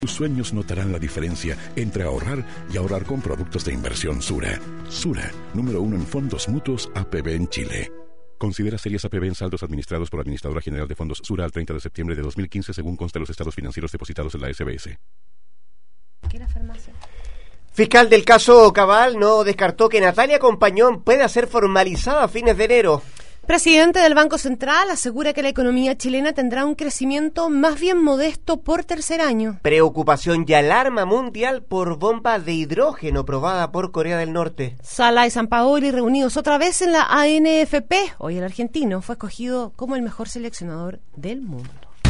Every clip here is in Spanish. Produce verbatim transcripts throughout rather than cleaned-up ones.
Tus sueños notarán la diferencia entre ahorrar y ahorrar con productos de inversión Sura. Sura, número uno en fondos mutuos A P B en Chile. Considera series A P B en saldos administrados por la Administradora General de Fondos Sura al treinta de septiembre de dos mil quince según consta en los estados financieros depositados en la S B S. ¿Qué es la farmacia? Fiscal del caso Cabal no descartó que Natalia Compañón pueda ser formalizada a fines de enero. Presidente del Banco Central asegura que la economía chilena tendrá un crecimiento más bien modesto por tercer año. Preocupación y alarma mundial por bomba de hidrógeno probada por Corea del Norte. Sala y Sampaoli reunidos otra vez en la A N F P. Hoy el argentino fue escogido como el mejor seleccionador del mundo.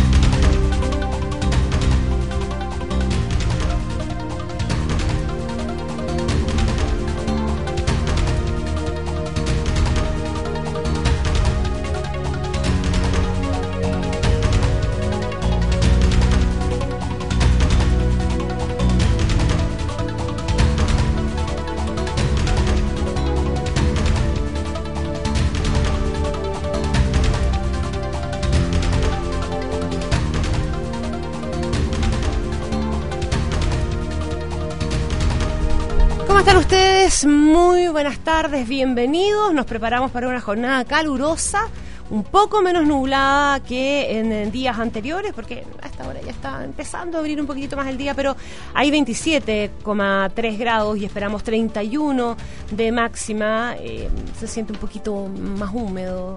¿Cómo están ustedes? Muy buenas tardes, bienvenidos. Nos preparamos para una jornada calurosa, un poco menos nublada que en días anteriores, porque a esta hora ya está empezando a abrir un poquito más el día, pero hay veintisiete coma tres grados y esperamos treinta y uno de máxima. Eh, se siente un poquito más húmedo,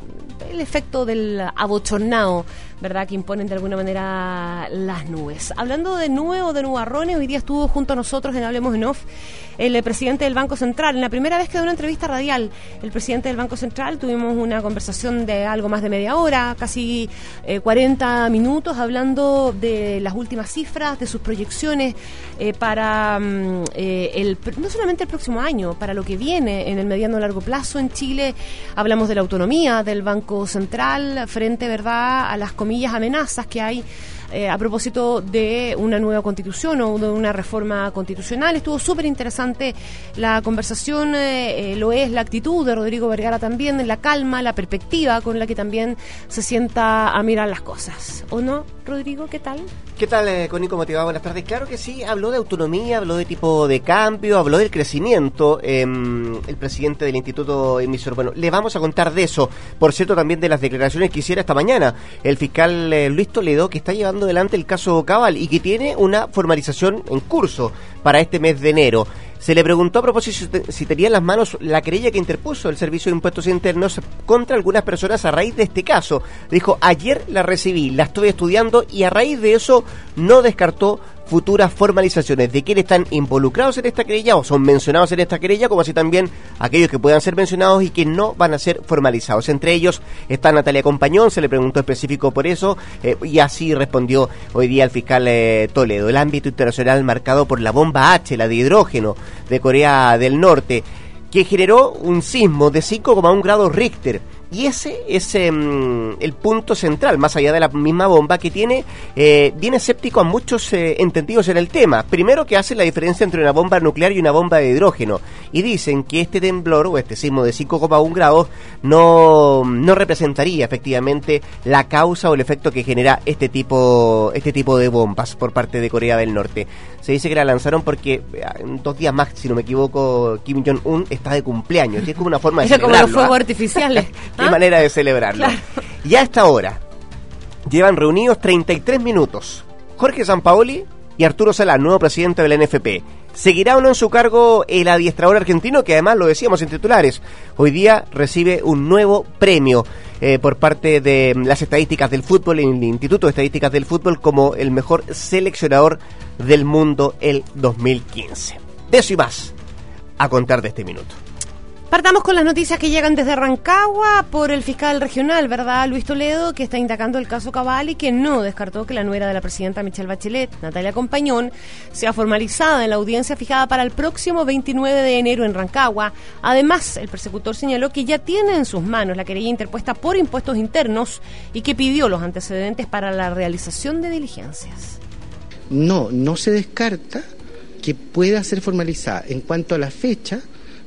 el efecto del abochornado, ¿verdad?, que imponen de alguna manera las nubes. Hablando de nube o de nubarrones, hoy día estuvo junto a nosotros en Hablemos en Off el presidente del Banco Central. En la primera vez que dio una entrevista radial, el presidente del Banco Central, tuvimos una conversación de algo más de media hora, casi eh, cuarenta minutos, hablando de las últimas cifras, de sus proyecciones eh, para mm, eh, el, no solamente el próximo año, para lo que viene en el mediano y largo plazo en Chile. Hablamos de la autonomía del Banco Central frente, ¿verdad?, a las comillas amenazas que hay eh, a propósito de una nueva constitución o de una reforma constitucional. Estuvo súper interesante la conversación, eh, eh, lo es la actitud de Rodrigo Vergara también, la calma, la perspectiva con la que también se sienta a mirar las cosas. ¿O no, Rodrigo? ¿Qué tal? ¿Qué tal, eh, Connie? ¿Cómo te va? Buenas tardes. Claro que sí, habló de autonomía, habló de tipo de cambio, habló del crecimiento, eh, el presidente del Instituto Emisor. Bueno, le vamos a contar de eso. Por cierto, también de las declaraciones que hiciera esta mañana el fiscal eh, Luis Toledo, que está llevando adelante el caso Cabal y que tiene una formalización en curso para este mes de enero. Se le preguntó a propósito si tenía en las manos la querella que interpuso el Servicio de Impuestos Internos contra algunas personas a raíz de este caso. Dijo, ayer la recibí, la estoy estudiando y a raíz de eso no descartó futuras formalizaciones de quienes están involucrados en esta querella o son mencionados en esta querella, como así también aquellos que puedan ser mencionados y que no van a ser formalizados. Entre ellos está Natalia Compañón, se le preguntó específico por eso, eh, y así respondió hoy día el fiscal eh, Toledo. El ámbito internacional marcado por la bomba H, la de hidrógeno de Corea del Norte, que generó un sismo de cinco coma uno grados Richter. Y ese es eh, el punto central, más allá de la misma bomba, que tiene eh, bien escéptico a muchos eh, entendidos en el tema. Primero, que hace la diferencia entre una bomba nuclear y una bomba de hidrógeno. Y dicen que este temblor o este sismo de cinco coma uno grados no, no representaría efectivamente la causa o el efecto que genera este tipo, este tipo de bombas por parte de Corea del Norte. Se dice que la lanzaron porque en dos días más, si no me equivoco, Kim Jong-un está de cumpleaños. Y es como una forma de Eso celebrarlo. Como los fuegos ¿eh? artificiales. Qué manera de celebrarlo. Claro. Y a esta hora llevan reunidos treinta y tres minutos Jorge Sampaoli y Arturo Salas, nuevo presidente del N F P. ¿Seguirá o no en su cargo el adiestrador argentino, que además, lo decíamos en titulares, hoy día recibe un nuevo premio eh, por parte de las estadísticas del fútbol, el Instituto de Estadísticas del Fútbol, como el mejor seleccionador del mundo el dos mil quince? De eso y más a contar de este minuto. Partamos con las noticias que llegan desde Rancagua por el fiscal regional, ¿verdad?, Luis Toledo, que está indagando el caso Cabal y que no descartó que la nuera de la presidenta Michelle Bachelet, Natalia Compañón, sea formalizada en la audiencia fijada para el próximo veintinueve de enero en Rancagua. Además, el persecutor señaló que ya tiene en sus manos la querella interpuesta por impuestos internos y que pidió los antecedentes para la realización de diligencias. No, no se descarta que pueda ser formalizada. En cuanto a la fecha,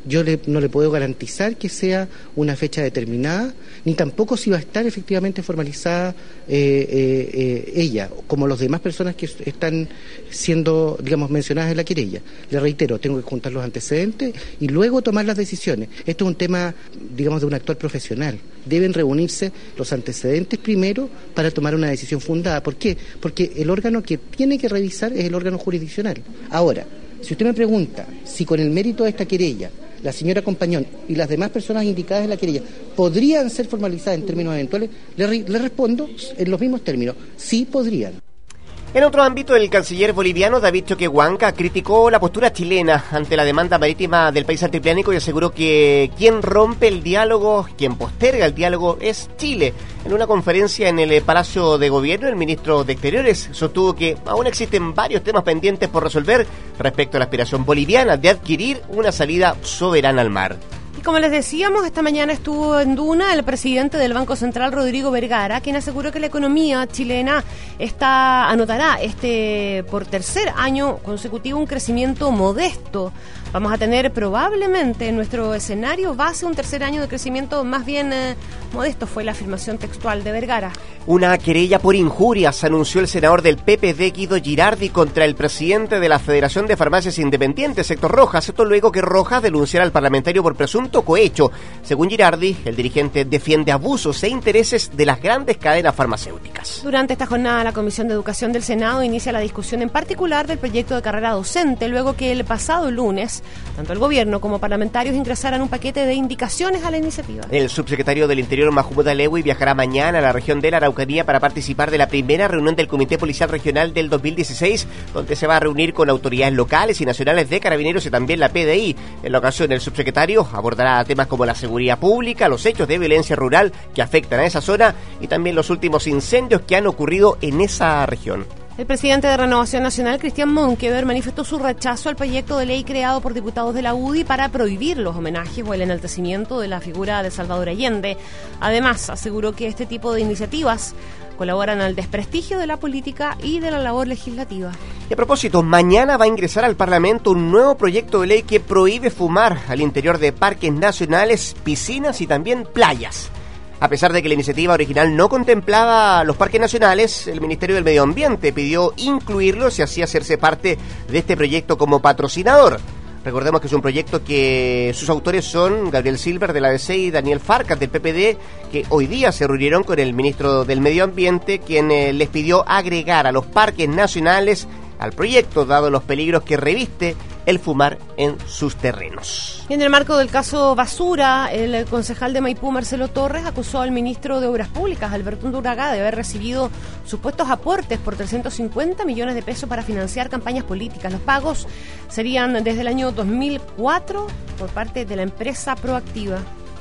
Yo le, no le puedo garantizar que sea una fecha determinada, ni tampoco si va a estar efectivamente formalizada eh, eh, eh, ella, como las demás personas que están siendo, digamos, mencionadas en la querella. Le reitero, tengo que juntar los antecedentes y luego tomar las decisiones. Esto es un tema, digamos, de un actor profesional. Deben reunirse los antecedentes primero para tomar una decisión fundada. ¿Por qué? Porque el órgano que tiene que revisar es el órgano jurisdiccional. Ahora, si usted me pregunta si con el mérito de esta querella, la señora Compañón y las demás personas indicadas en la querella podrían ser formalizadas en términos eventuales, le, le respondo en los mismos términos, sí podrían. En otro ámbito, el canciller boliviano David Choquehuanca criticó la postura chilena ante la demanda marítima del país altiplánico y aseguró que quien rompe el diálogo, quien posterga el diálogo es Chile. En una conferencia en el Palacio de Gobierno, el ministro de Exteriores sostuvo que aún existen varios temas pendientes por resolver respecto a la aspiración boliviana de adquirir una salida soberana al mar. Y como les decíamos, esta mañana estuvo en Duna el presidente del Banco Central, Rodrigo Vergara, quien aseguró que la economía chilena está anotará este por tercer año consecutivo un crecimiento modesto. Vamos a tener probablemente en nuestro escenario base un tercer año de crecimiento más bien eh, modesto, fue la afirmación textual de Vergara. Una querella por injurias anunció el senador del P P D, Guido Girardi, contra el presidente de la Federación de Farmacias Independientes, Héctor Rojas. Esto luego que Rojas denunciara al parlamentario por presunto cohecho. Según Girardi, el dirigente defiende abusos e intereses de las grandes cadenas farmacéuticas. Durante esta jornada, la Comisión de Educación del Senado inicia la discusión en particular del proyecto de carrera docente, luego que el pasado lunes tanto el gobierno como parlamentarios ingresaran un paquete de indicaciones a la iniciativa. El subsecretario del Interior, Mahmoud Alewi, viajará mañana a la región de la Araucanía para participar de la primera reunión del Comité Policial Regional del dos mil dieciséis, donde se va a reunir con autoridades locales y nacionales de Carabineros y también la P D I. En la ocasión, el subsecretario abordará temas como la seguridad pública, los hechos de violencia rural que afectan a esa zona y también los últimos incendios que han ocurrido en esa región. El presidente de Renovación Nacional, Cristian Monkever, manifestó su rechazo al proyecto de ley creado por diputados de la U D I para prohibir los homenajes o el enaltecimiento de la figura de Salvador Allende. Además, aseguró que este tipo de iniciativas colaboran al desprestigio de la política y de la labor legislativa. Y a propósito, mañana va a ingresar al Parlamento un nuevo proyecto de ley que prohíbe fumar al interior de parques nacionales, piscinas y también playas. A pesar de que la iniciativa original no contemplaba los parques nacionales, el Ministerio del Medio Ambiente pidió incluirlos y así hacerse parte de este proyecto como patrocinador. Recordemos que es un proyecto que sus autores son Gabriel Silver de la A D C y Daniel Farcas del P P D, que hoy día se reunieron con el ministro del Medio Ambiente, quien eh, les pidió agregar a los parques nacionales al proyecto, dado los peligros que reviste el fumar en sus terrenos. Y en el marco del caso Basura, el concejal de Maipú, Marcelo Torres, acusó al ministro de Obras Públicas, Alberto Undurraga, de haber recibido supuestos aportes por trescientos cincuenta millones de pesos para financiar campañas políticas. Los pagos serían desde el año dos mil cuatro por parte de la empresa Proactiva.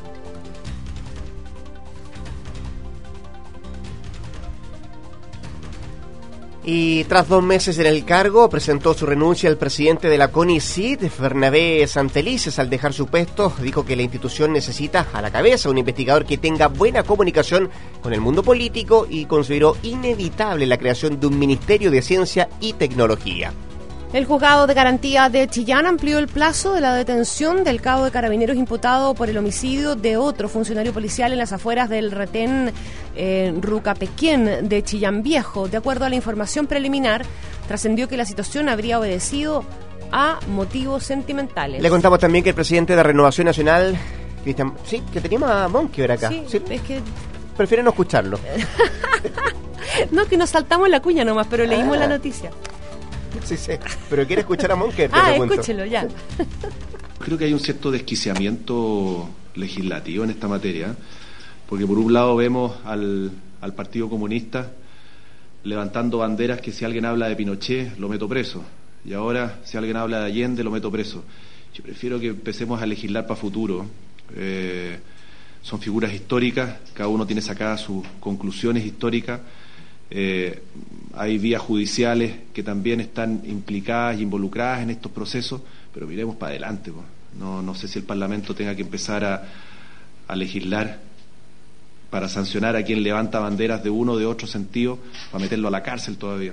Y tras dos meses en el cargo, presentó su renuncia el presidente de la CONICIT, Bernabé Santelices. Al dejar su puesto, dijo que la institución necesita a la cabeza un investigador que tenga buena comunicación con el mundo político y consideró inevitable la creación de un Ministerio de Ciencia y Tecnología. El juzgado de garantía de Chillán amplió el plazo de la detención del cabo de Carabineros imputado por el homicidio de otro funcionario policial en las afueras del retén eh, Rucapequén de Chillán Viejo. De acuerdo a la información preliminar, trascendió que la situación habría obedecido a motivos sentimentales. Le contamos también que el presidente de Renovación Nacional, Cristian, sí, que teníamos a Monkever acá. Sí, sí, es que prefiero no escucharlo. No, que nos saltamos la cuña nomás, pero leímos ah. la noticia. Sí, sí, pero quiere escuchar a Monkever. Ah, escúchelo, ya. Creo que hay un cierto desquiciamiento legislativo en esta materia, porque por un lado vemos al, al Partido Comunista levantando banderas que si alguien habla de Pinochet, lo meto preso, y ahora si alguien habla de Allende, lo meto preso. Yo prefiero que empecemos a legislar para futuro. Eh, son figuras históricas, cada uno tiene sacadas sus conclusiones históricas. Eh, hay vías judiciales que también están implicadas y involucradas en estos procesos, pero miremos para adelante, pues. no, no sé si el Parlamento tenga que empezar a, a legislar para sancionar a quien levanta banderas de uno o de otro sentido, para meterlo a la cárcel todavía.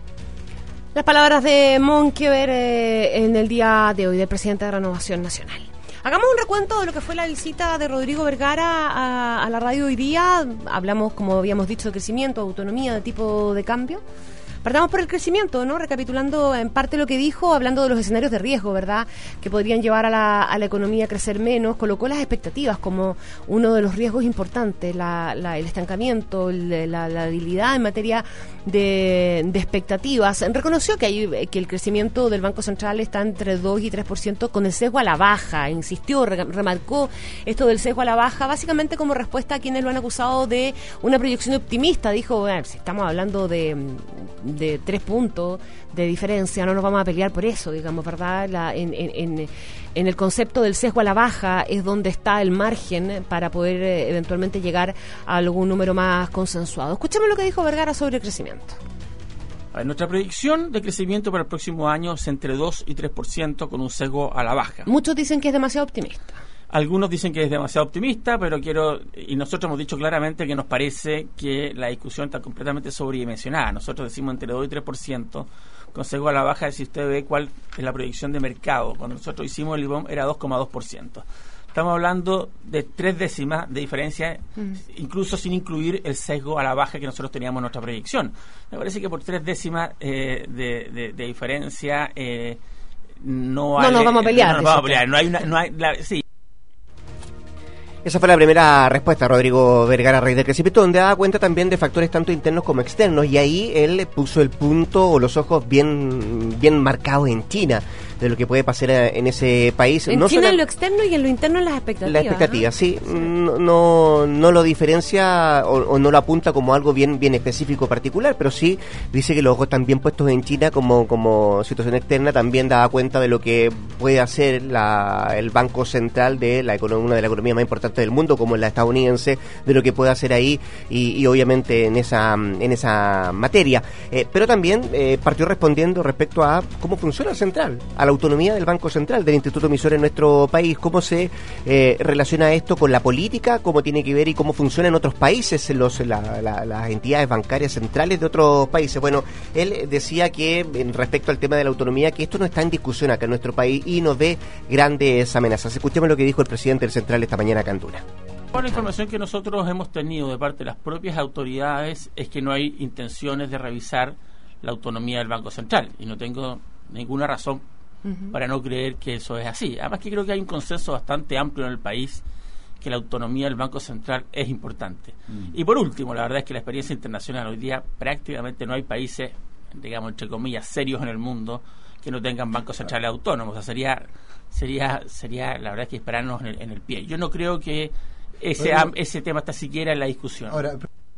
Las palabras de Monkever eh, en el día de hoy del presidente de Renovación Nacional. Hagamos un recuento de lo que fue la visita de Rodrigo Vergara a, a la radio hoy día. Hablamos, como habíamos dicho, de crecimiento, autonomía, de tipo de cambio. Partamos por el crecimiento, ¿no? Recapitulando en parte lo que dijo, hablando de los escenarios de riesgo, ¿verdad? Que podrían llevar a la, a la economía a crecer menos. Colocó las expectativas como uno de los riesgos importantes, la, la, el estancamiento, el, la, la debilidad en materia de, de expectativas. Reconoció que, hay, que el crecimiento del Banco Central está entre dos y tres por ciento con el sesgo a la baja. Insistió, re, remarcó esto del sesgo a la baja, básicamente como respuesta a quienes lo han acusado de una proyección optimista. Dijo, bueno, si estamos hablando de... de tres puntos de diferencia, no nos vamos a pelear por eso, digamos, ¿verdad? La, en, en, en el concepto del sesgo a la baja es donde está el margen para poder eh, eventualmente llegar a algún número más consensuado. Escuchemos lo que dijo Vergara sobre el crecimiento. A ver, nuestra predicción de crecimiento para el próximo año es entre dos y tres por ciento con un sesgo a la baja. Muchos dicen que es demasiado optimista. Algunos dicen que es demasiado optimista, pero quiero, y nosotros hemos dicho claramente que nos parece que la discusión está completamente sobredimensionada. Nosotros decimos entre dos y tres por ciento, con sesgo a la baja, si usted ve cuál es la proyección de mercado. Cuando nosotros hicimos el I B O M era dos coma dos por ciento. Estamos hablando de tres décimas de diferencia, mm. incluso sin incluir el sesgo a la baja que nosotros teníamos en nuestra proyección. Me parece que por tres décimas eh, de, de, de diferencia eh, no, no hay... nos vamos a pelear. No nos vamos a pelear. No hay una... No hay, la, sí. Esa fue la primera respuesta, Rodrigo Vergara, rey del crecimiento, donde daba cuenta también de factores tanto internos como externos, y ahí él puso el punto o los ojos bien, bien marcados en China, de lo que puede pasar en ese país. En no China solo en lo externo y en lo interno en las expectativas. Las expectativas, ¿no? sí. No, no, no lo diferencia o, o no lo apunta como algo bien, bien específico particular, pero sí dice que los ojos están bien puestos en China como, como situación externa. También daba cuenta de lo que puede hacer la, el Banco Central de la economía, una de las economías más importantes del mundo, como la estadounidense, de lo que puede hacer ahí y, y obviamente en esa, en esa materia. Eh, pero también eh, partió respondiendo respecto a cómo funciona el central, a la autonomía del Banco Central, del Instituto Emisor en nuestro país, cómo se eh, relaciona esto con la política, cómo tiene que ver y cómo funciona en otros países, los, la, la, las entidades bancarias centrales de otros países. Bueno, él decía que en respecto al tema de la autonomía, que esto no está en discusión acá en nuestro país y nos ve grandes amenazas. Escuchemos lo que dijo el presidente del Central esta mañana acá en Tuna. La información que nosotros hemos tenido de parte de las propias autoridades es que no hay intenciones de revisar la autonomía del Banco Central, y no tengo ninguna razón uh-huh. para no creer que eso es así. Además que creo que hay un consenso bastante amplio en el país que la autonomía del Banco Central es importante. Uh-huh. Y por último, la verdad es que la experiencia internacional hoy día prácticamente no hay países, digamos entre comillas, serios en el mundo que no tengan bancos centrales autónomos. O sea, sería sería sería la verdad es que dispararnos en el, en el pie. Yo no creo que ese bueno, ese tema está siquiera en la discusión. Ahora,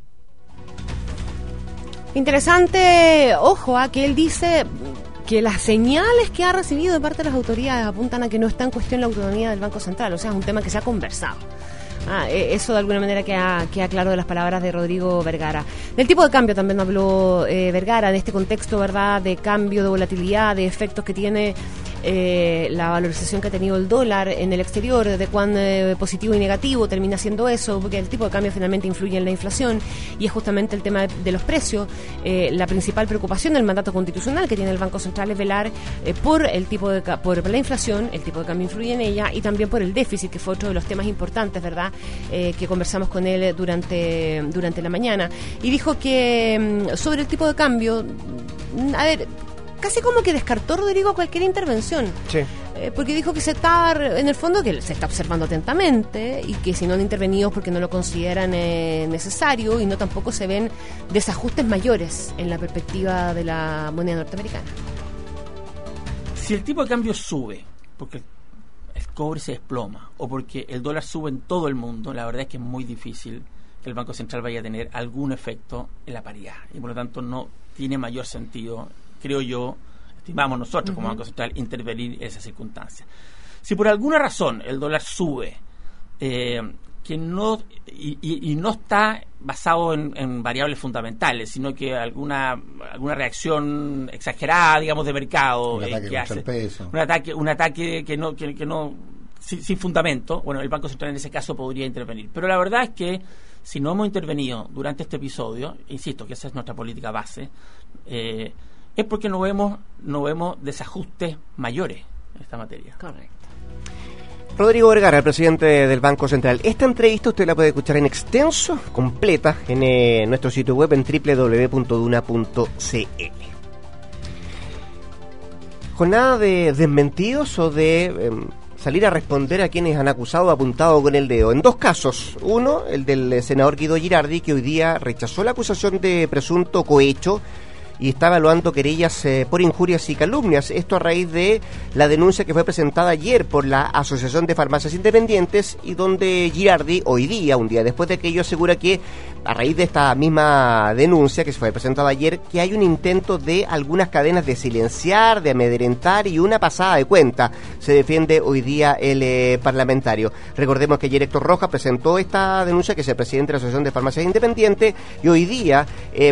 interesante, ojo, a que él dice que las señales que ha recibido de parte de las autoridades apuntan a que no está en cuestión la autonomía del Banco Central, o sea, es un tema que se ha conversado. Ah, eso de alguna manera queda, queda claro de las palabras de Rodrigo Vergara. Del tipo de cambio también habló eh, Vergara, en este contexto, ¿verdad?, de cambio, de volatilidad, de efectos que tiene eh, la valorización que ha tenido el dólar en el exterior, de cuán eh, positivo y negativo termina siendo eso, porque el tipo de cambio finalmente influye en la inflación, y es justamente el tema de, de los precios. Eh, la principal preocupación del mandato constitucional que tiene el Banco Central es velar eh, por el tipo de por la inflación, el tipo de cambio influye en ella, y también por el déficit, que fue otro de los temas importantes, ¿verdad?, Eh, que conversamos con él durante durante la mañana, y dijo que sobre el tipo de cambio, a ver, casi como que descartó, Rodrigo, cualquier intervención. Sí. Eh, porque dijo que se está, en el fondo, que se está observando atentamente, y que si no han intervenido porque no lo consideran eh, necesario, y no tampoco se ven desajustes mayores en la perspectiva de la moneda norteamericana. Si el tipo de cambio sube, porque el cobre se desploma, o porque el dólar sube en todo el mundo, la verdad es que es muy difícil que el Banco Central vaya a tener algún efecto en la paridad, y por lo tanto no tiene mayor sentido, creo yo, estimamos nosotros uh-huh. como Banco Central, intervenir en esas circunstancias. Si por alguna razón el dólar sube, eh, que no y, y, y no está basado en, en variables fundamentales, sino que alguna alguna reacción exagerada, digamos, de mercado, un eh, ataque que hace el peso. un ataque un ataque que no que, que no sin, sin fundamento, bueno, el Banco Central en ese caso podría intervenir. Pero la verdad es que si no hemos intervenido durante este episodio, insisto que esa es nuestra política base, eh, es porque no vemos no vemos desajustes mayores en esta materia. Correcto. Rodrigo Vergara, el presidente del Banco Central. Esta entrevista usted la puede escuchar en extenso, completa, en eh, nuestro sitio web en doble u doble u doble u punto duna punto c l. Jornada de desmentidos o de eh, salir a responder a quienes han acusado o apuntado con el dedo. En dos casos. Uno, el del senador Guido Girardi, que hoy día rechazó la acusación de presunto cohecho y está evaluando querellas eh, por injurias y calumnias. Esto a raíz de la denuncia que fue presentada ayer por la Asociación de Farmacias Independientes y donde Girardi, hoy día, un día después de aquello, asegura que a raíz de esta misma denuncia que se fue presentada ayer, que hay un intento de algunas cadenas de silenciar, de amedrentar y una pasada de cuenta. Se defiende hoy día el eh, parlamentario. Recordemos que ayer Héctor Rojas presentó esta denuncia, que es el presidente de la Asociación de Farmacias Independientes, y hoy día eh,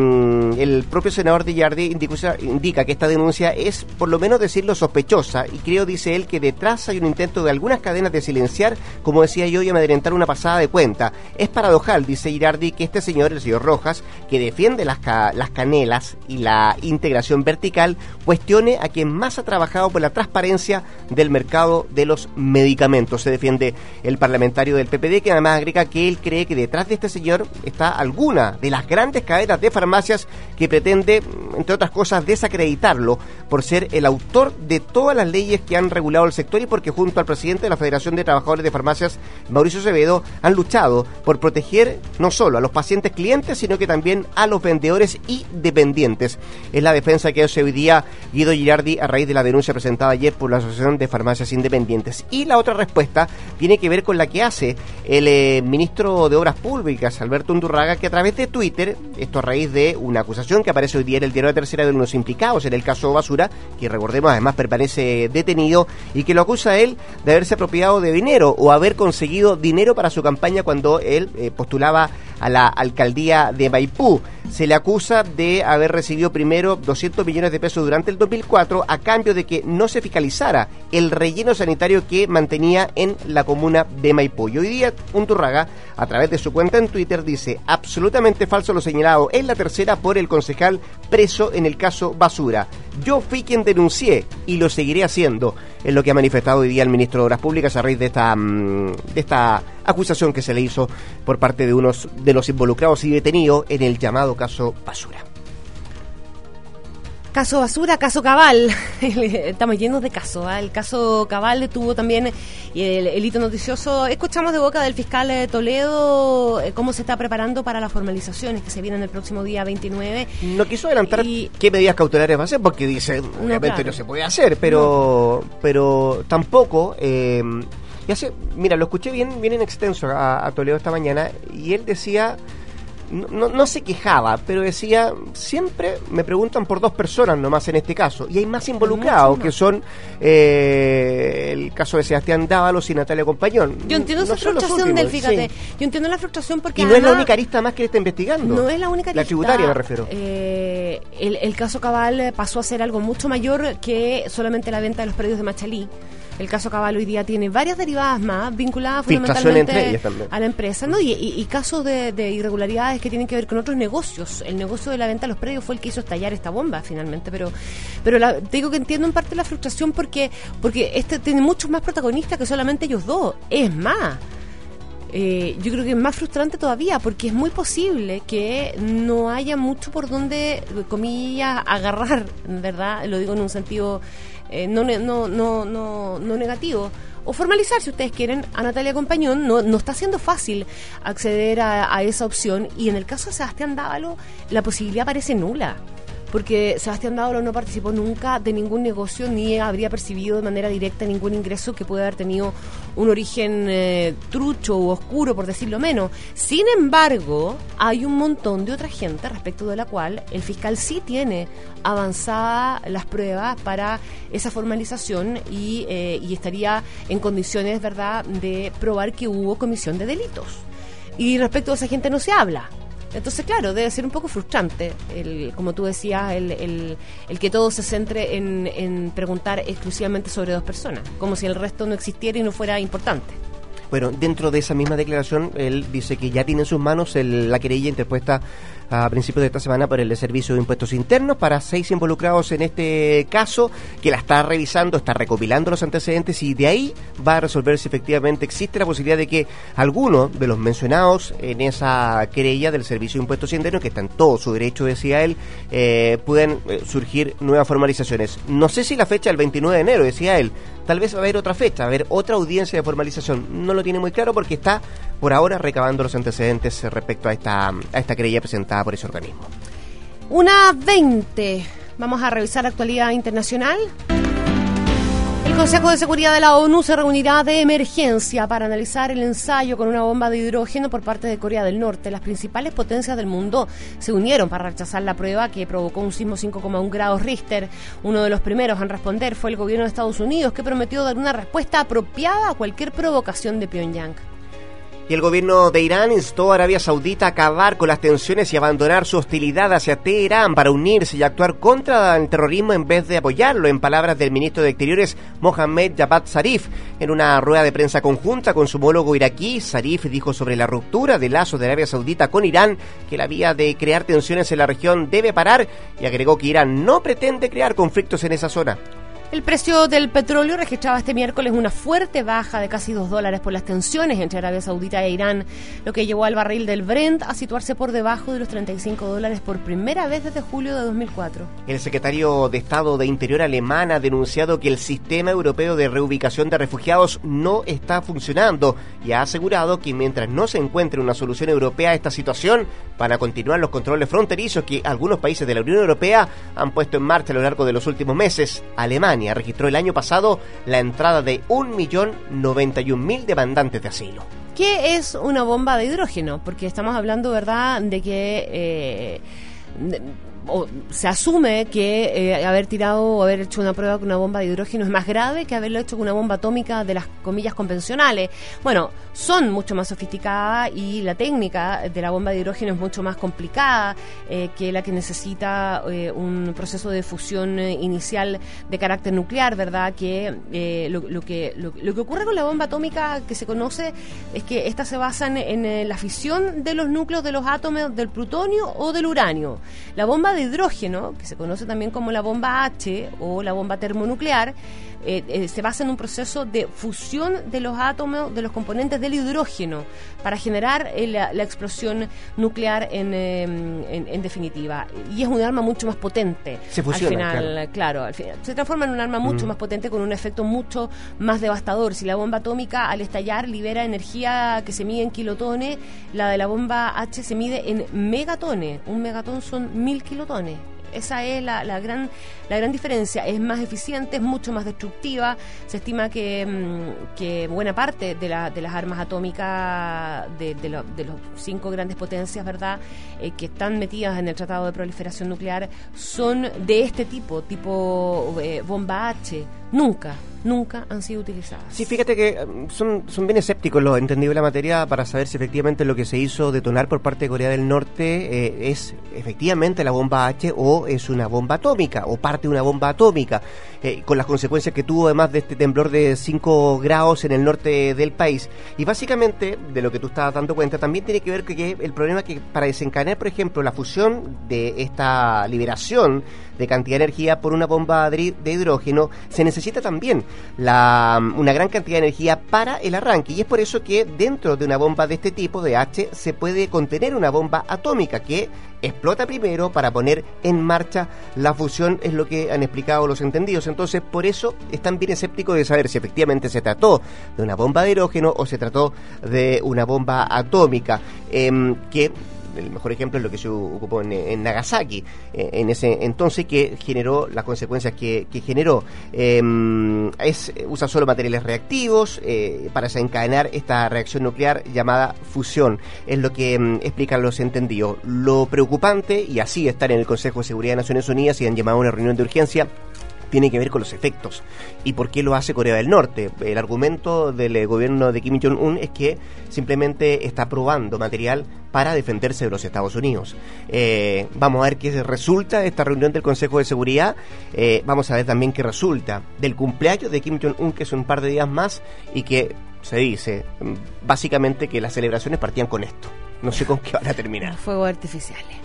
el propio senador senador de Girardi indica, indica que esta denuncia es, por lo menos decirlo, sospechosa, y creo, dice él, que detrás hay un intento de algunas cadenas de silenciar, como decía yo, y amedrentar una pasada de cuenta. Es paradojal, dice Girardi, que este señor, el señor Rojas, que defiende las, ca las canelas y la integración vertical, cuestione a quien más ha trabajado por la transparencia del mercado de los medicamentos. Se defiende el parlamentario del P P D, que además agrega que él cree que detrás de este señor está alguna de las grandes cadenas de farmacias que pretende, entre otras cosas, desacreditarlo por ser el autor de todas las leyes que han regulado el sector y porque junto al presidente de la Federación de Trabajadores de Farmacias, Mauricio Acevedo, han luchado por proteger no solo a los pacientes clientes, sino que también a los vendedores y dependientes. Es la defensa que hace hoy día Guido Girardi a raíz de la denuncia presentada ayer por la Asociación de Farmacias Independientes. Y la otra respuesta tiene que ver con la que hace el eh, ministro de Obras Públicas, Alberto Undurraga, que a través de Twitter, esto a raíz de una acusación que aparece hoy día en el diario de Tercera de unos implicados en el caso Basura, que recordemos además permanece detenido, y que lo acusa a él de haberse apropiado de dinero o haber conseguido dinero para su campaña cuando él eh, postulaba a la alcaldía de Maipú. Se le acusa de haber recibido primero doscientos millones de pesos durante el dos mil cuatro a cambio de que no se fiscalizara el relleno sanitario que mantenía en la comuna de Maipú. Y hoy día Undurraga, a través de su cuenta en Twitter, dice: absolutamente falso lo señalado en la Tercera por el concejal preso en el caso Basura. Yo fui quien denuncié y lo seguiré haciendo. Es lo que ha manifestado hoy día el ministro de Obras Públicas a raíz de esta, de esta acusación que se le hizo por parte de unos de los involucrados y detenidos en el llamado caso Basura. Caso Basura, caso Cabal. Estamos llenos de casos. ¿eh? El caso Cabal tuvo también el, el hito noticioso. Escuchamos de boca del fiscal Toledo eh, cómo se está preparando para las formalizaciones que se vienen el próximo día veintinueve. No quiso adelantar y, qué medidas cautelares va a hacer, porque dice, obviamente no, claro. no se puede hacer, pero, no. pero tampoco... Eh, y hace, mira, lo escuché bien, bien en extenso a, a Toledo esta mañana, y él decía... No, no, no se quejaba, pero decía, siempre me preguntan por dos personas nomás en este caso, y hay más involucrados, que son eh, el caso de Sebastián Dávalos y Natalia Compañón. Yo entiendo no esa frustración del, fíjate, sí. yo entiendo la frustración porque y además, no es la única arista más que él está investigando. No es la única arista. La tributaria me refiero. Eh, el, el caso Cabal pasó a ser algo mucho mayor que solamente la venta de los predios de Machalí. El caso Cabal hoy día tiene varias derivadas más vinculadas fundamentalmente a la empresa, ¿no? Y, y, y casos de, de irregularidades que tienen que ver con otros negocios. El negocio de la venta de los predios fue el que hizo estallar esta bomba finalmente, pero pero la, te digo que entiendo en parte la frustración porque porque este tiene muchos más protagonistas que solamente ellos dos. Es más, eh, yo creo que es más frustrante todavía porque es muy posible que no haya mucho por donde, comillas, agarrar, ¿verdad? Lo digo en un sentido... Eh, no, no, no, no, no negativo, o formalizar, si ustedes quieren, a Natalia Compañón. No, no está siendo fácil acceder a, a esa opción, y en el caso de Sebastián Dávalos la posibilidad parece nula, porque Sebastián Dávalos no participó nunca de ningún negocio ni habría percibido de manera directa ningún ingreso que pueda haber tenido un origen eh, trucho o oscuro, por decirlo menos. Sin embargo, hay un montón de otra gente respecto de la cual el fiscal sí tiene avanzadas las pruebas para esa formalización y, eh, y estaría en condiciones, ¿verdad?, de probar que hubo comisión de delitos. Y respecto a esa gente no se habla. Entonces, claro, debe ser un poco frustrante, el, como tú decías, el, el, el que todo se centre en, en preguntar exclusivamente sobre dos personas, como si el resto no existiera y no fuera importante. Bueno, dentro de esa misma declaración, él dice que ya tiene en sus manos el, la querella interpuesta a principios de esta semana por el Servicio de Impuestos Internos para seis involucrados en este caso, que la está revisando, está recopilando los antecedentes y de ahí va a resolver si efectivamente existe la posibilidad de que alguno de los mencionados en esa querella del Servicio de Impuestos Internos, que está en todo su derecho, decía él, eh, puedan eh, surgir nuevas formalizaciones. No sé si la fecha del veintinueve de enero, decía él, tal vez va a haber otra fecha, va a haber otra audiencia de formalización. No lo tiene muy claro porque está por ahora recabando los antecedentes respecto a esta, a esta querella presentada por ese organismo. Una veinte. Vamos a revisar actualidad internacional. El Consejo de Seguridad de la ONU se reunirá de emergencia para analizar el ensayo con una bomba de hidrógeno por parte de Corea del Norte. Las principales potencias del mundo se unieron para rechazar la prueba que provocó un sismo cinco coma uno grados Richter. Uno de los primeros en responder fue el gobierno de Estados Unidos, que prometió dar una respuesta apropiada a cualquier provocación de Pyongyang. Y el gobierno de Irán instó a Arabia Saudita a acabar con las tensiones y abandonar su hostilidad hacia Teherán para unirse y actuar contra el terrorismo en vez de apoyarlo, en palabras del ministro de Exteriores Mohammad Javad Zarif. En una rueda de prensa conjunta con su homólogo iraquí, Zarif dijo sobre la ruptura de lazos de Arabia Saudita con Irán que la vía de crear tensiones en la región debe parar y agregó que Irán no pretende crear conflictos en esa zona. El precio del petróleo registraba este miércoles una fuerte baja de casi dos dólares por las tensiones entre Arabia Saudita e Irán, lo que llevó al barril del Brent a situarse por debajo de los treinta y cinco dólares por primera vez desde julio de dos mil cuatro. El secretario de Estado de Interior alemán ha denunciado que el sistema europeo de reubicación de refugiados no está funcionando y ha asegurado que mientras no se encuentre una solución europea a esta situación, van a continuar los controles fronterizos que algunos países de la Unión Europea han puesto en marcha a lo largo de los últimos meses. Alemania registró el año pasado la entrada de un millón noventa y un mil demandantes de asilo. ¿Qué es una bomba de hidrógeno? Porque estamos hablando, ¿verdad?, de que eh, de, o se asume que eh, haber tirado o haber hecho una prueba con una bomba de hidrógeno es más grave que haberlo hecho con una bomba atómica de las comillas convencionales. Bueno, son mucho más sofisticadas y la técnica de la bomba de hidrógeno es mucho más complicada eh, que la que necesita eh, un proceso de fusión eh, inicial de carácter nuclear, ¿verdad? Que, eh, lo, lo que lo, lo que ocurre con la bomba atómica que se conoce es que esta se basa en, en, en la fisión de los núcleos de los átomos del plutonio o del uranio. La bomba de hidrógeno, que se conoce también como la bomba H o la bomba termonuclear, eh, eh, se basa en un proceso de fusión de los átomos, de los componentes del hidrógeno, para generar eh, la, la explosión nuclear en, eh, en, en definitiva. Y es un arma mucho más potente. Se fusiona, al final, claro. claro al final, se transforma en un arma mucho mm. más potente con un efecto mucho más devastador. Si la bomba atómica al estallar libera energía que se mide en kilotones, la de la bomba H se mide en megatones. Un megatón son mil kilotones. Esa es la, la gran la gran diferencia. Es más eficiente, es mucho más destructiva. Se estima que, que buena parte de, la, de las armas atómicas de, de, lo, de los cinco grandes potencias, ¿verdad?, eh, que están metidas en el Tratado de Proliferación Nuclear son de este tipo, tipo eh, bomba H. Nunca, nunca han sido utilizadas. Sí, fíjate que son, son bien escépticos los entendidos de la materia para saber si efectivamente lo que se hizo detonar por parte de Corea del Norte eh, es efectivamente la bomba H o es una bomba atómica o parte de una bomba atómica, eh, con las consecuencias que tuvo además de este temblor de cinco grados en el norte del país. Y básicamente, de lo que tú estabas dando cuenta, también tiene que ver que, que el problema que para desencadenar, por ejemplo, la fusión de esta liberación de cantidad de energía por una bomba de hidrógeno, se necesita también la, una gran cantidad de energía para el arranque, y es por eso que dentro de una bomba de este tipo, de H, se puede contener una bomba atómica que explota primero para poner en marcha la fusión, es lo que han explicado los entendidos. Entonces, por eso están bien escépticos de saber si efectivamente se trató de una bomba de hidrógeno o se trató de una bomba atómica, eh, que el mejor ejemplo es lo que se ocupó en, en Nagasaki, eh, en ese entonces, que generó las consecuencias que, que generó. Eh, es, usa solo materiales reactivos eh, para desencadenar esta reacción nuclear llamada fusión, es lo que eh, explican los entendidos. Lo preocupante, y así están en el Consejo de Seguridad de Naciones Unidas y han llamado a una reunión de urgencia, tiene que ver con los efectos. ¿Y por qué lo hace Corea del Norte? El argumento del eh, gobierno de Kim Jong-un es que simplemente está probando material para defenderse de los Estados Unidos. Eh, vamos a ver qué resulta de esta reunión del Consejo de Seguridad. Eh, vamos a ver también qué resulta del cumpleaños de Kim Jong-un, que es un par de días más, y que se dice básicamente que las celebraciones partían con esto. No sé con qué van a terminar. Fuegos artificiales.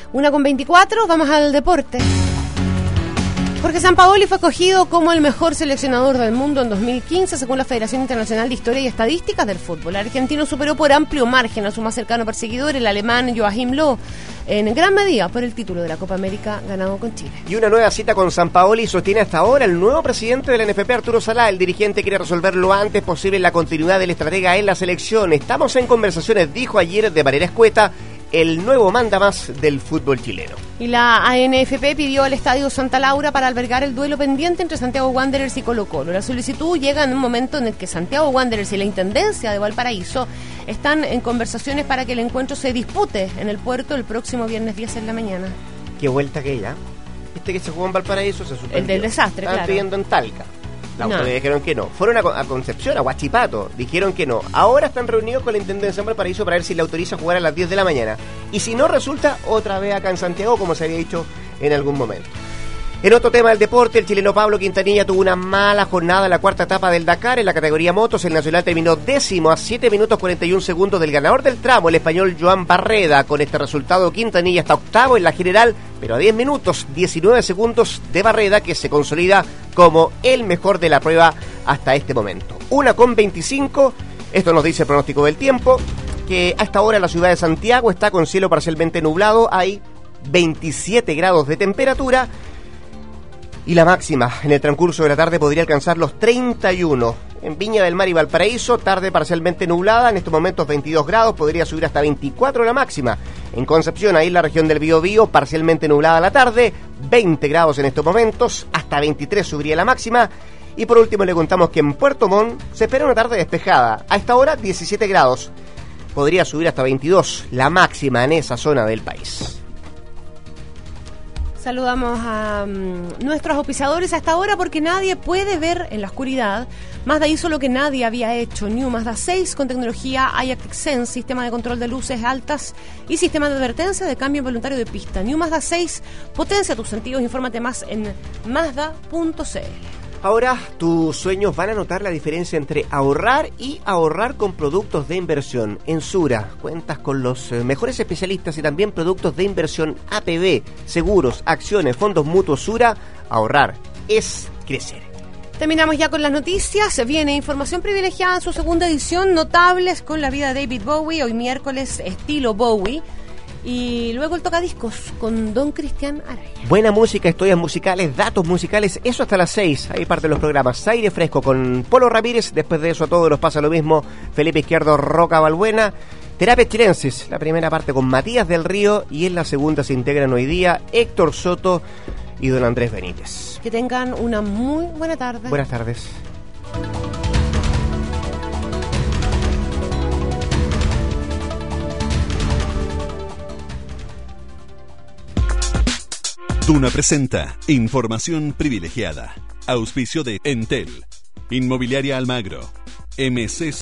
Una con veinticuatro, vamos al deporte. Jorge Sampaoli fue escogido como el mejor seleccionador del mundo en dos mil quince, según la Federación Internacional de Historia y Estadísticas del Fútbol. El argentino superó por amplio margen a su más cercano perseguidor, el alemán Joachim Löw, en gran medida por el título de la Copa América ganado con Chile. Y una nueva cita con Sampaoli sostiene hasta ahora el nuevo presidente del N F P, Arturo Salá. El dirigente quiere resolver lo antes posible la continuidad del estratega en la selección. Estamos en conversaciones, dijo ayer de manera escueta el nuevo mandamás del fútbol chileno. Y la A N F P pidió al Estadio Santa Laura para albergar el duelo pendiente entre Santiago Wanderers y Colo-Colo. La solicitud llega en un momento en el que Santiago Wanderers y la Intendencia de Valparaíso están en conversaciones para que el encuentro se dispute en el puerto el próximo viernes diez en la mañana. Qué vuelta aquella. Viste que se jugó en Valparaíso, se suspendió. El del desastre, Estaban claro. pidiendo en Talca. La No. autoridad dijeron que no. Fueron a, a Concepción, a Huachipato, dijeron que no. Ahora están reunidos con la Intendencia en Valparaíso para ver si le autoriza jugar a las diez de la mañana. Y si no resulta, otra vez acá en Santiago, como se había dicho en algún momento. En otro tema del deporte, el chileno Pablo Quintanilla tuvo una mala jornada en la cuarta etapa del Dakar. En la categoría motos, el nacional terminó décimo a siete minutos cuarenta y un segundos del ganador del tramo, el español Joan Barreda. Con este resultado, Quintanilla está octavo en la general, pero a diez minutos diecinueve segundos de Barreda, que se consolida como el mejor de la prueba hasta este momento. Una con veinticinco, esto nos dice el pronóstico del tiempo, que hasta ahora la ciudad de Santiago está con cielo parcialmente nublado, hay veintisiete grados de temperatura. Y la máxima en el transcurso de la tarde podría alcanzar los treinta y uno. En Viña del Mar y Valparaíso, tarde parcialmente nublada, en estos momentos veintidós grados, podría subir hasta veinticuatro la máxima. En Concepción, ahí en la región del Biobío, parcialmente nublada la tarde, veinte grados en estos momentos, hasta veintitrés subiría la máxima. Y por último le contamos que en Puerto Montt se espera una tarde despejada, a esta hora diecisiete grados, podría subir hasta veintidós la máxima en esa zona del país. Saludamos a um, nuestros auspiciadores hasta ahora porque nadie puede ver en la oscuridad. Mazda hizo lo que nadie había hecho. New Mazda seis con tecnología i active Sense, sistema de control de luces altas y sistema de advertencia de cambio involuntario de pista. New Mazda seis, potencia tus sentidos. Infórmate más en mazda punto c l. Ahora tus sueños van a notar la diferencia entre ahorrar y ahorrar con productos de inversión. En Sura cuentas con los mejores especialistas y también productos de inversión A P B, seguros, acciones, fondos mutuos. Sura, ahorrar es crecer. Terminamos ya con las noticias. Viene información privilegiada en su segunda edición, notables con la vida de David Bowie, hoy miércoles estilo Bowie. Y luego el tocadiscos con Don Cristian Araya. Buena música, historias musicales, datos musicales, eso hasta las seis. Ahí parte los programas. Aire Fresco con Polo Ramírez. Después de eso a todos nos pasa lo mismo. Felipe Izquierdo, Roca Balbuena. Terapias Chilenses, la primera parte con Matías del Río. Y en la segunda se integran hoy día Héctor Soto y don Andrés Benítez. Que tengan una muy buena tarde. Buenas tardes. Duna presenta información privilegiada. Auspicio de Entel, Inmobiliaria Almagro, M C